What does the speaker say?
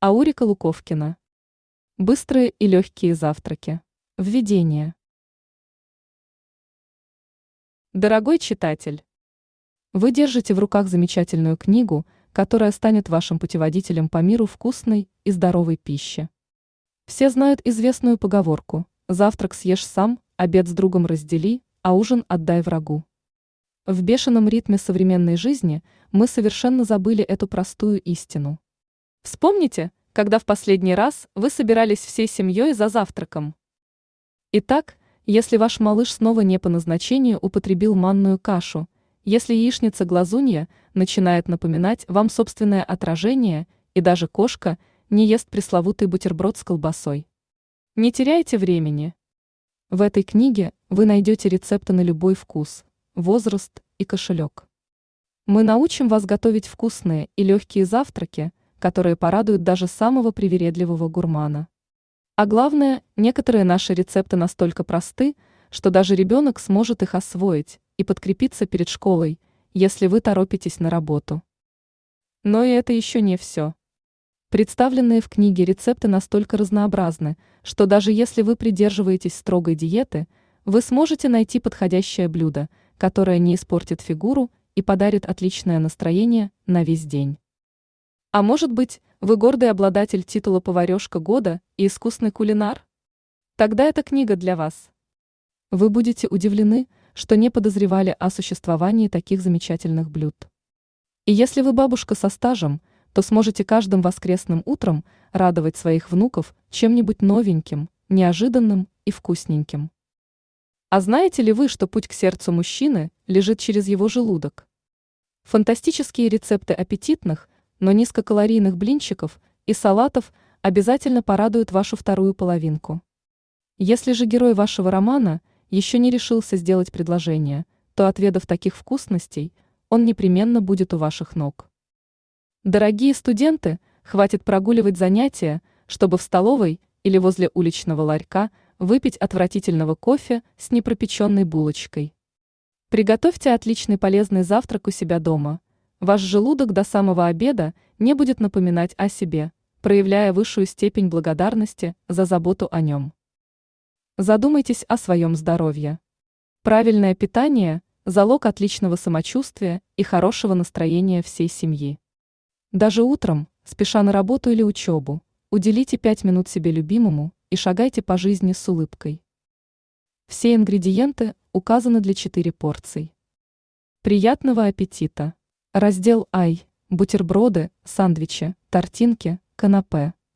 Аурика Луковкина. Быстрые и легкие завтраки. Введение. Дорогой читатель, вы держите в руках замечательную книгу, которая станет вашим путеводителем по миру вкусной и здоровой пищи. Все знают известную поговорку: завтрак съешь сам, обед с другом раздели, а ужин отдай врагу. В бешеном ритме современной жизни мы совершенно забыли эту простую истину. Вспомните, когда в последний раз вы собирались всей семьей за завтраком. Итак, если ваш малыш снова не по назначению употребил манную кашу, если яичница-глазунья начинает напоминать вам собственное отражение, и даже кошка не ест пресловутый бутерброд с колбасой, не теряйте времени. В этой книге вы найдете рецепты на любой вкус, возраст и кошелек. Мы научим вас готовить вкусные и легкие завтраки, которые порадуют даже самого привередливого гурмана. А главное, некоторые наши рецепты настолько просты, что даже ребенок сможет их освоить и подкрепиться перед школой, если вы торопитесь на работу. Но и это еще не все. Представленные в книге рецепты настолько разнообразны, что даже если вы придерживаетесь строгой диеты, вы сможете найти подходящее блюдо, которое не испортит фигуру и подарит отличное настроение на весь день. А может быть, вы гордый обладатель титула «Поварешка года» и искусный кулинар? Тогда эта книга для вас. Вы будете удивлены, что не подозревали о существовании таких замечательных блюд. И если вы бабушка со стажем, то сможете каждым воскресным утром радовать своих внуков чем-нибудь новеньким, неожиданным и вкусненьким. А знаете ли вы, что путь к сердцу мужчины лежит через его желудок? Фантастические рецепты аппетитных, но низкокалорийных блинчиков и салатов обязательно порадуют вашу вторую половинку. Если же герой вашего романа еще не решился сделать предложение, то, отведав таких вкусностей, он непременно будет у ваших ног. Дорогие студенты, хватит прогуливать занятия, чтобы в столовой или возле уличного ларька выпить отвратительного кофе с непропеченной булочкой. Приготовьте отличный полезный завтрак у себя дома. Ваш желудок до самого обеда не будет напоминать о себе, проявляя высшую степень благодарности за заботу о нем. Задумайтесь о своем здоровье. Правильное питание – залог отличного самочувствия и хорошего настроения всей семьи. Даже утром, спеша на работу или учебу, уделите 5 минут себе любимому и шагайте по жизни с улыбкой. Все ингредиенты указаны для 4 порций. Приятного аппетита! Раздел Ай. Бутерброды, сандвичи, тортинки, канапе.